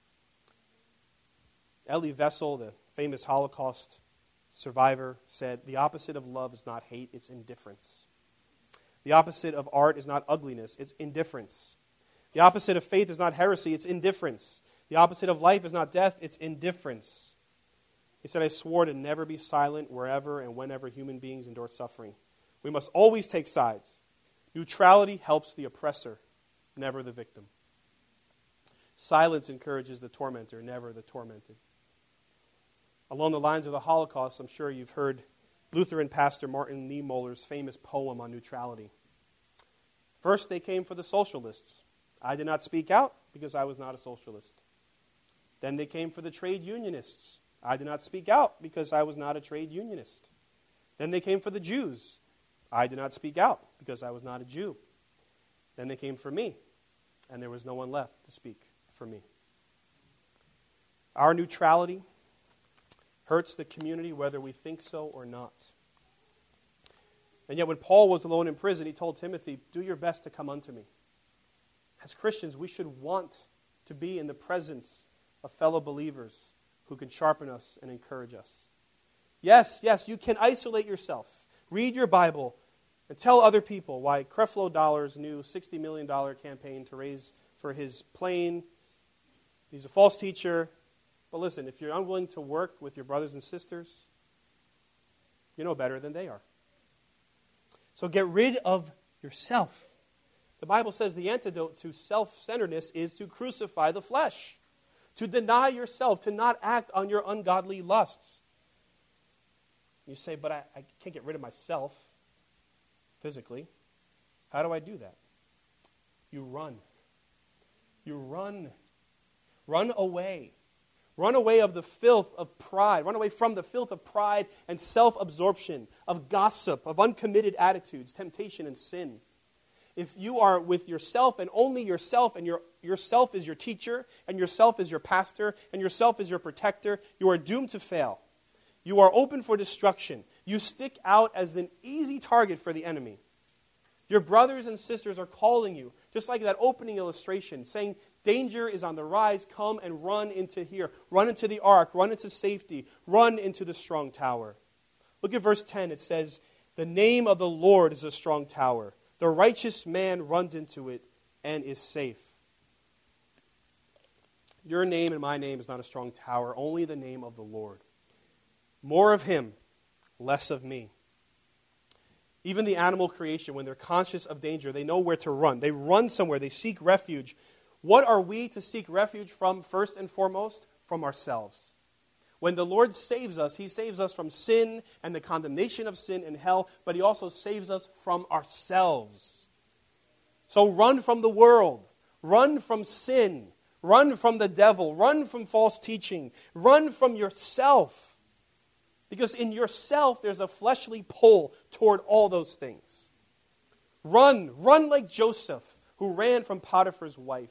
Elie Wiesel, the famous Holocaust survivor, said, the opposite of love is not hate, it's indifference. The opposite of art is not ugliness, it's indifference. The opposite of faith is not heresy, it's indifference. The opposite of life is not death, it's indifference. He said, I swore to never be silent wherever and whenever human beings endure suffering. We must always take sides. Neutrality helps the oppressor, never the victim. Silence encourages the tormentor, never the tormented. Along the lines of the Holocaust, I'm sure you've heard Lutheran pastor Martin Niemöller's famous poem on neutrality. First, they came for the socialists. I did not speak out because I was not a socialist. Then they came for the trade unionists. I did not speak out because I was not a trade unionist. Then they came for the Jews. I did not speak out because I was not a Jew. Then they came for me, and there was no one left to speak for me. Our neutrality hurts the community whether we think so or not. And yet when Paul was alone in prison, he told Timothy, do your best to come unto me. As Christians, we should want to be in the presence of fellow believers who can sharpen us and encourage us. Yes, yes, you can isolate yourself. Read your Bible and tell other people why Creflo Dollar's new sixty million dollars campaign to raise for his plane, he's a false teacher. But listen, if you're unwilling to work with your brothers and sisters, you know better than they are. So get rid of yourself. The Bible says the antidote to self-centeredness is to crucify the flesh, to deny yourself, to not act on your ungodly lusts. You say, but I, I can't get rid of myself physically. How do I do that? You run. You run. Run away. Run away of the filth of pride. Run away from the filth of pride and self-absorption, of gossip, of uncommitted attitudes, temptation, and sin. If you are with yourself and only yourself, and your yourself is your teacher, and yourself is your pastor, and yourself is your protector, you are doomed to fail. You are open for destruction. You stick out as an easy target for the enemy. Your brothers and sisters are calling you, just like that opening illustration, saying, danger is on the rise, come and run into here. Run into the ark, run into safety, run into the strong tower. Look at verse ten, it says, the name of the Lord is a strong tower. The righteous man runs into it and is safe. Your name and my name is not a strong tower, only the name of the Lord. More of Him, less of me. Even the animal creation, when they're conscious of danger, they know where to run. They run somewhere. They seek refuge. What are we to seek refuge from first and foremost? From ourselves. When the Lord saves us, He saves us from sin and the condemnation of sin and hell, but He also saves us from ourselves. So run from the world. Run from sin. Run from the devil. Run from false teaching. Run from yourself. Because in yourself, there's a fleshly pull toward all those things. Run. Run like Joseph, who ran from Potiphar's wife.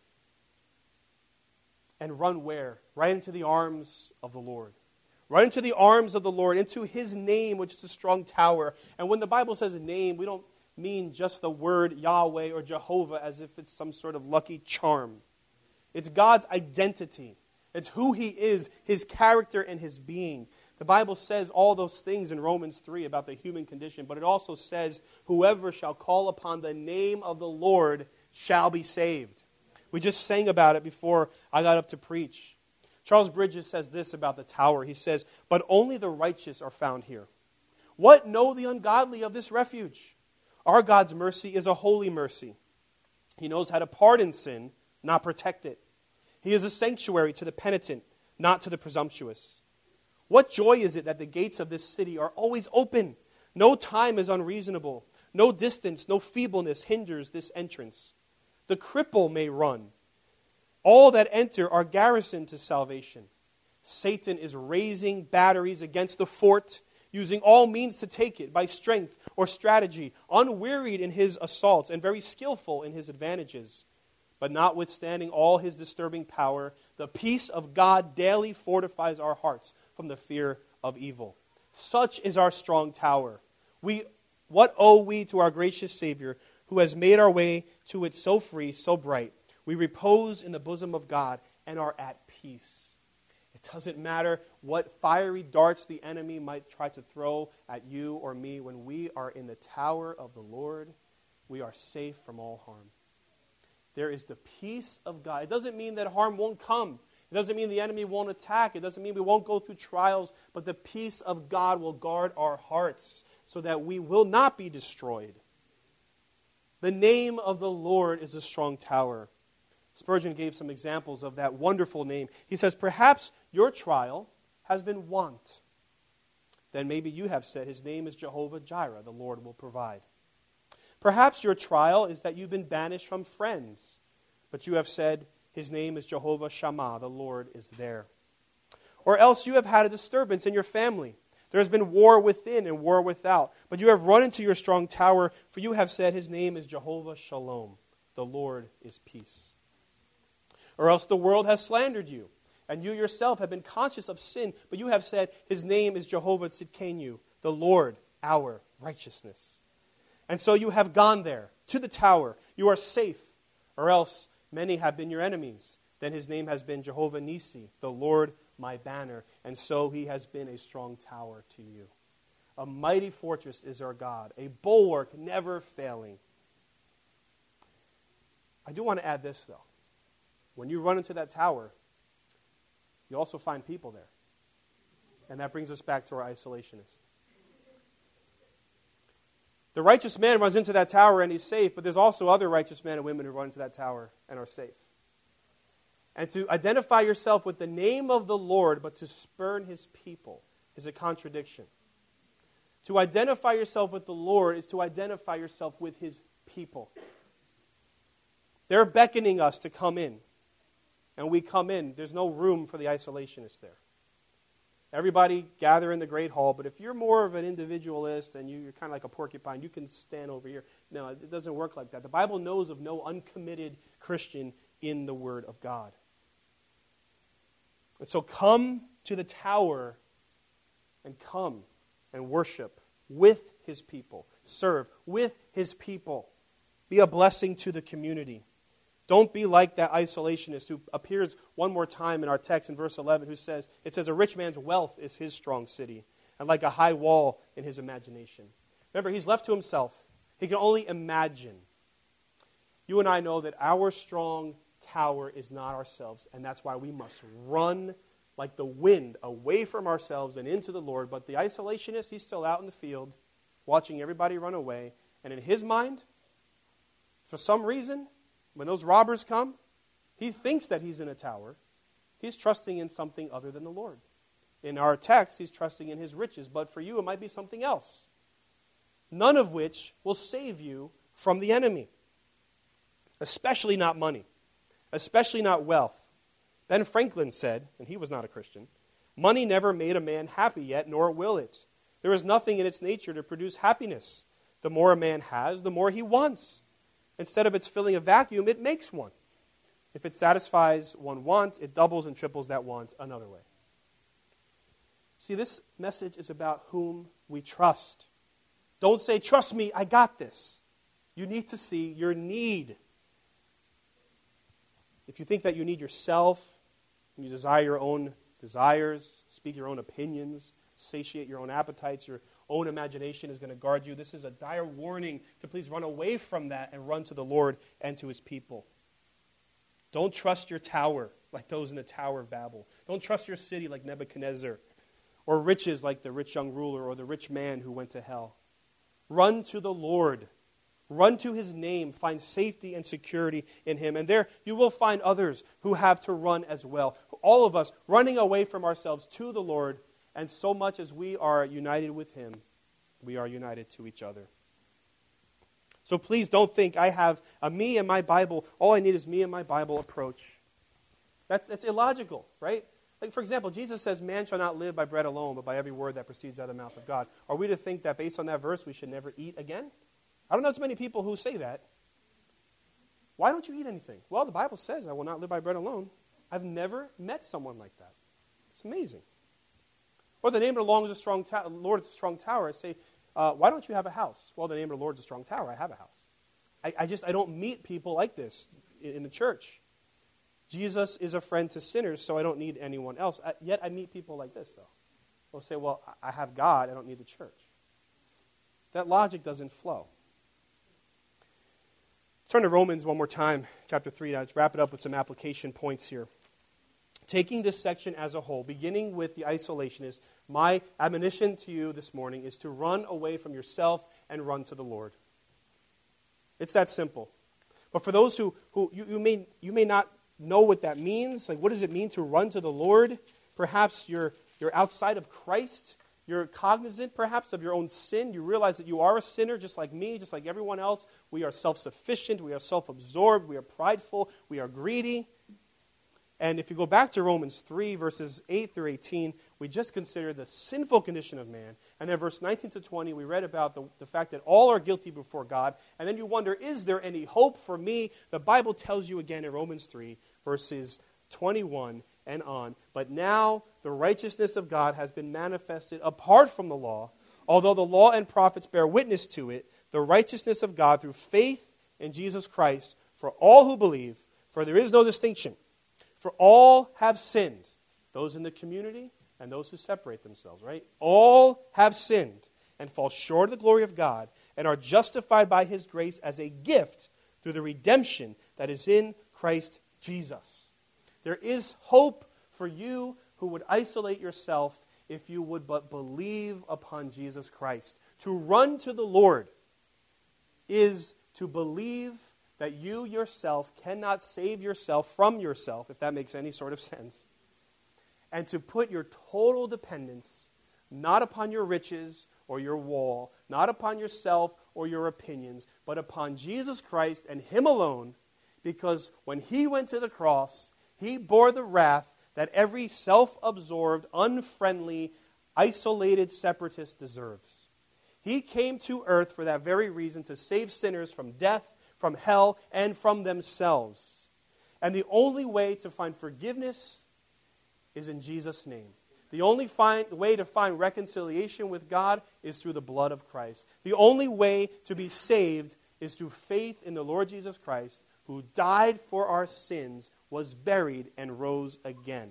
And run where? Right into the arms of the Lord. Right into the arms of the Lord, into His name, which is a strong tower. And when the Bible says name, we don't mean just the word Yahweh or Jehovah as if it's some sort of lucky charm. It's God's identity. It's who He is, His character and His being. The Bible says all those things in Romans three about the human condition, but it also says, whoever shall call upon the name of the Lord shall be saved. We just sang about it before I got up to preach. Charles Bridges says this about the tower. He says, but only the righteous are found here. What know the ungodly of this refuge? Our God's mercy is a holy mercy. He knows how to pardon sin, not protect it. He is a sanctuary to the penitent, not to the presumptuous. What joy is it that the gates of this city are always open? No time is unreasonable. No distance, no feebleness hinders this entrance. The cripple may run. All that enter are garrisoned to salvation. Satan is raising batteries against the fort, using all means to take it by strength or strategy, unwearied in his assaults and very skillful in his advantages. But notwithstanding all his disturbing power, the peace of God daily fortifies our hearts from the fear of evil. Such is our strong tower. We, what owe we to our gracious Savior, who has made our way to it so free, so bright? We repose in the bosom of God and are at peace. It doesn't matter what fiery darts the enemy might try to throw at you or me. When we are in the tower of the Lord, we are safe from all harm. There is the peace of God. It doesn't mean that harm won't come. It doesn't mean the enemy won't attack. It doesn't mean we won't go through trials. But the peace of God will guard our hearts so that we will not be destroyed. The name of the Lord is a strong tower. Spurgeon gave some examples of that wonderful name. He says, perhaps your trial has been want. Then maybe you have said, His name is Jehovah Jireh, the Lord will provide. Perhaps your trial is that you've been banished from friends, but you have said, His name is Jehovah Shammah, the Lord is there. Or else you have had a disturbance in your family. There has been war within and war without, but you have run into your strong tower, for you have said, His name is Jehovah Shalom, the Lord is peace. Or else the world has slandered you, and you yourself have been conscious of sin, but you have said, His name is Jehovah Tzidkenu, the Lord, our righteousness. And so you have gone there, to the tower. You are safe, or else many have been your enemies. Then his name has been Jehovah Nissi, the Lord my banner. And so he has been a strong tower to you. A mighty fortress is our God, a bulwark never failing. I do want to add this, though. When you run into that tower, you also find people there. And that brings us back to our isolationist. The righteous man runs into that tower and he's safe, but there's also other righteous men and women who run into that tower and are safe. And to identify yourself with the name of the Lord, but to spurn his people, is a contradiction. To identify yourself with the Lord is to identify yourself with his people. They're beckoning us to come in. And we come in. There's no room for the isolationist there. Everybody gather in the great hall, but if you're more of an individualist and you're kind of like a porcupine, you can stand over here. No, it doesn't work like that. The Bible knows of no uncommitted Christian in the Word of God. And so come to the tower and come and worship with his people. Serve with his people. Be a blessing to the community. Don't be like that isolationist who appears one more time in our text in verse eleven, who says, it says, a rich man's wealth is his strong city, and like a high wall in his imagination. Remember, he's left to himself. He can only imagine. You and I know that our strong tower is not ourselves, and that's why we must run like the wind away from ourselves and into the Lord. But the isolationist, he's still out in the field, watching everybody run away, and in his mind, for some reason, when those robbers come, he thinks that he's in a tower. He's trusting in something other than the Lord. In our text, he's trusting in his riches, but for you, it might be something else. None of which will save you from the enemy. Especially not money. Especially not wealth. Ben Franklin said, and he was not a Christian, money never made a man happy yet, nor will it. There is nothing in its nature to produce happiness. The more a man has, the more he wants. Instead of its filling a vacuum, it makes one. If it satisfies one want, it doubles and triples that want another way. See, this message is about whom we trust. Don't say, trust me, I got this. You need to see your need. If you think that you need yourself, you desire your own desires, speak your own opinions, satiate your own appetites, your own imagination is going to guard you, this is a dire warning to please run away from that and run to the Lord and to his people. Don't trust your tower like those in the Tower of Babel. Don't trust your city like Nebuchadnezzar, or riches like the rich young ruler or the rich man who went to hell. Run to the Lord. Run to his name. Find safety and security in him. And there you will find others who have to run as well. All of us running away from ourselves to the Lord. And so much as we are united with him, we are united to each other. So please don't think I have a me and my Bible, all I need is me and my Bible approach. That's, that's illogical, right? Like, for example, Jesus says, man shall not live by bread alone, but by every word that proceeds out of the mouth of God. Are we to think that based on that verse we should never eat again? I don't know too many people who say that. Why don't you eat anything? Well, the Bible says I will not live by bread alone. I've never met someone like that. It's amazing. Or the name of the Lord is a strong, ta- Lord is a strong tower. I say, uh, why don't you have a house? Well, the name of the Lord is a strong tower. I have a house. I, I just, I don't meet people like this in, in the church. Jesus is a friend to sinners, so I don't need anyone else. I, yet I meet people like this, though. They'll say, well, I have God. I don't need the church. That logic doesn't flow. Let's turn to Romans one more time, chapter three. Now, let's wrap it up with some application points here. Taking this section as a whole, beginning with the isolationist, my admonition to you this morning is to run away from yourself and run to the Lord. It's that simple. But for those who, who you, you, may, you may not know what that means, like what does it mean to run to the Lord? Perhaps you're, you're outside of Christ. You're cognizant, perhaps, of your own sin. You realize that you are a sinner just like me, just like everyone else. We are self-sufficient. We are self-absorbed. We are prideful. We are greedy. And if you go back to Romans three, verses eight through eighteen, we just consider the sinful condition of man. And then verse nineteen to twenty, we read about the, the fact that all are guilty before God. And then you wonder, is there any hope for me? The Bible tells you again in Romans three, verses twenty-one and on. But now the righteousness of God has been manifested apart from the law, Although the law and prophets bear witness to it, the righteousness of God through faith in Jesus Christ for all who believe, for there is no distinction. For all have sinned, those in the community and those who separate themselves, right? All have sinned and fall short of the glory of God and are justified by his grace as a gift through the redemption that is in Christ Jesus. There is hope for you who would isolate yourself if you would but believe upon Jesus Christ. To run to the Lord is to believe that you yourself cannot save yourself from yourself, if that makes any sort of sense, and to put your total dependence not upon your riches or your wall, not upon yourself or your opinions, but upon Jesus Christ and him alone, because when he went to the cross, he bore the wrath that every self-absorbed, unfriendly, isolated separatist deserves. He came to earth for that very reason, to save sinners from death, from hell, and from themselves. And the only way to find forgiveness is in Jesus' name. The only find, way to find reconciliation with God is through the blood of Christ. The only way to be saved is through faith in the Lord Jesus Christ, who died for our sins, was buried, and rose again.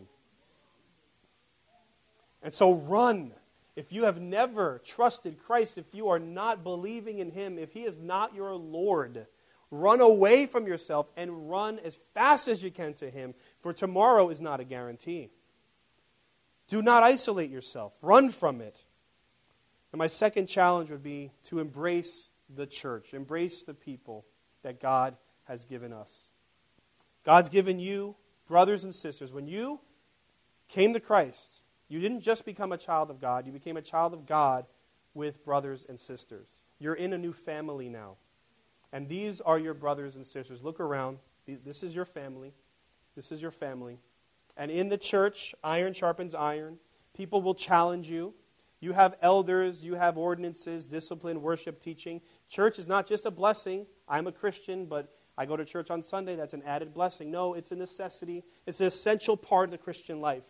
And so run. If you have never trusted Christ, if you are not believing in him, if he is not your Lord, run away from yourself and run as fast as you can to him, for tomorrow is not a guarantee. Do not isolate yourself. Run from it. And my second challenge would be to embrace the church, embrace the people that God has given us. God's given you brothers and sisters. When you came to Christ, you didn't just become a child of God, you became a child of God with brothers and sisters. You're in a new family now. And these are your brothers and sisters. Look around. This is your family. This is your family. And in the church, iron sharpens iron. People will challenge you. You have elders, you have ordinances, discipline, worship, teaching. Church is not just a blessing. I'm a Christian, but I go to church on Sunday. That's an added blessing. No, it's a necessity. It's an essential part of the Christian life.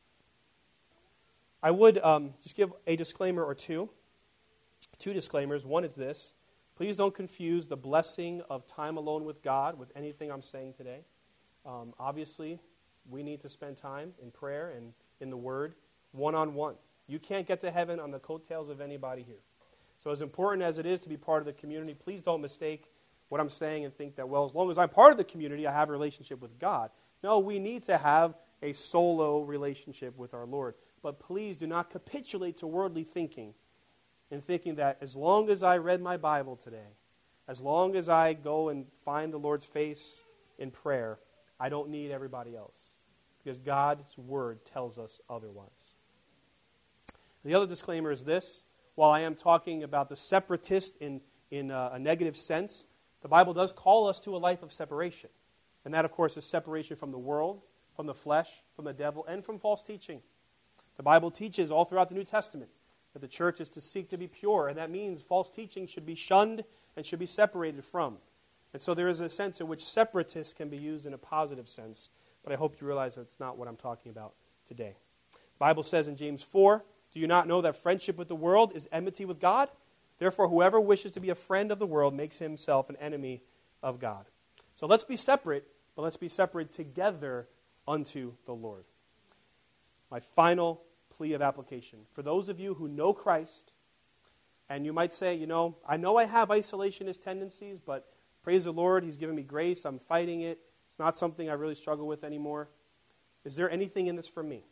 I would um, just give a disclaimer or two. Two disclaimers. One is this. Please don't confuse the blessing of time alone with God with anything I'm saying today. Um, obviously, we need to spend time in prayer and in the Word, one-on-one. You can't get to heaven on the coattails of anybody here. So as important as it is to be part of the community, please don't mistake what I'm saying and think that, well, as long as I'm part of the community, I have a relationship with God. No, we need to have a solo relationship with our Lord. But please do not capitulate to worldly thinking and thinking that as long as I read my Bible today, as long as I go and find the Lord's face in prayer, I don't need everybody else. Because God's Word tells us otherwise. The other disclaimer is this. While I am talking about the separatist in, in a, a negative sense, the Bible does call us to a life of separation. And that, of course, is separation from the world, from the flesh, from the devil, and from false teaching. The Bible teaches all throughout the New Testament that the church is to seek to be pure, and that means false teaching should be shunned and should be separated from. And so there is a sense in which separatists can be used in a positive sense, but I hope you realize that's not what I'm talking about today. The Bible says in James four, do you not know that friendship with the world is enmity with God? Therefore, whoever wishes to be a friend of the world makes himself an enemy of God. So let's be separate, but let's be separate together unto the Lord. My final plea of application. For those of you who know Christ, and you might say, you know, I know I have isolationist tendencies, but praise the Lord, He's given me grace, I'm fighting it. It's not something I really struggle with anymore. Is there anything in this for me?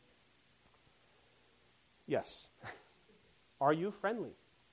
Yes. Are you friendly?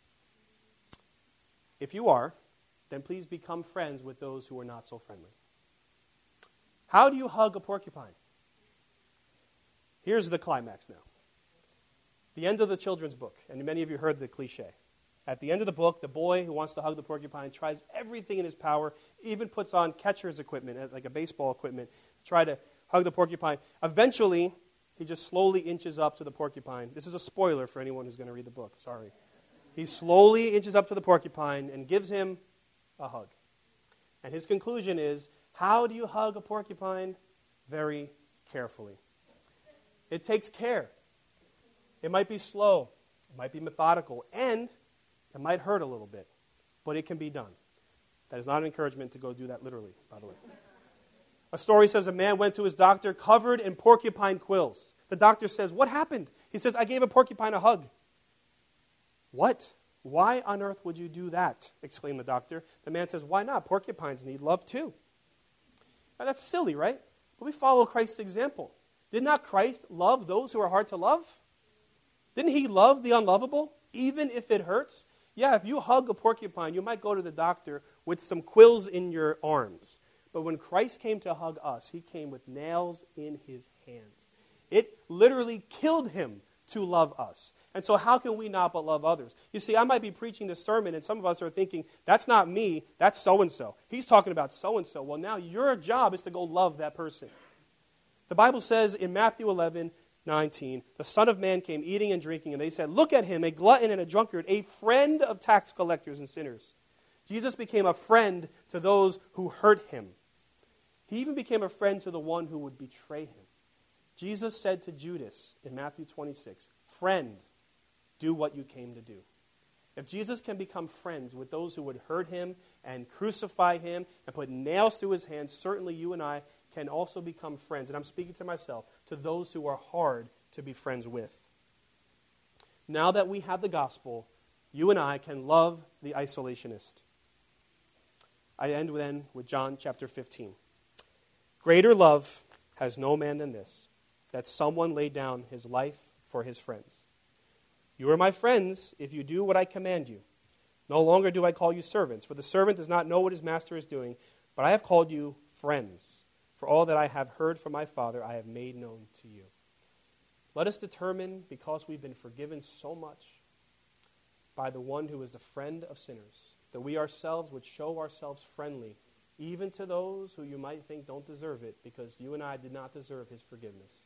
If you are, then please become friends with those who are not so friendly. How do you hug a porcupine? Here's the climax now. The end of the children's book, and many of you heard the cliche. At the end of the book, the boy who wants to hug the porcupine tries everything in his power, even puts on catcher's equipment, like a baseball equipment, to try to hug the porcupine. Eventually, he just slowly inches up to the porcupine. This is a spoiler for anyone who's going to read the book. Sorry. He slowly inches up to the porcupine and gives him a hug. And his conclusion is, how do you hug a porcupine? Very carefully. It takes care. It might be slow, It might be methodical, and it might hurt a little bit, but it can be done. That is not an encouragement to go do that literally, by the way. A story says a man went to his doctor covered in porcupine quills. The doctor says, "What happened?" He says, "I gave a porcupine a hug." "What? Why on earth would you do that?" exclaimed the doctor. The man says, "Why not? Porcupines need love too." Now, that's silly, right? But we follow Christ's example. Did not Christ love those who are hard to love? Didn't he love the unlovable, even if it hurts? Yeah, if you hug a porcupine, you might go to the doctor with some quills in your arms. But when Christ came to hug us, he came with nails in his hands. It literally killed him to love us. And so how can we not but love others? You see, I might be preaching this sermon, and some of us are thinking, that's not me, that's so-and-so. He's talking about so-and-so. Well, now your job is to go love that person. The Bible says in Matthew eleven nineteen, the Son of Man came eating and drinking, and they said, "Look at him, a glutton and a drunkard, a friend of tax collectors and sinners." Jesus became a friend to those who hurt him. He even became a friend to the one who would betray him. Jesus said to Judas in Matthew twenty-six, "Friend, do what you came to do." If Jesus can become friends with those who would hurt him and crucify him and put nails through his hands, certainly you and I can also become friends, and I'm speaking to myself, to those who are hard to be friends with. Now that we have the gospel, you and I can love the isolationist. I end then with John chapter fifteen. "Greater love has no man than this, that someone lay down his life for his friends. You are my friends if you do what I command you. No longer do I call you servants, for the servant does not know what his master is doing, but I have called you friends. For all that I have heard from my Father, I have made known to you." Let us determine, because we've been forgiven so much by the one who is the friend of sinners, that we ourselves would show ourselves friendly, even to those who you might think don't deserve it, because you and I did not deserve his forgiveness.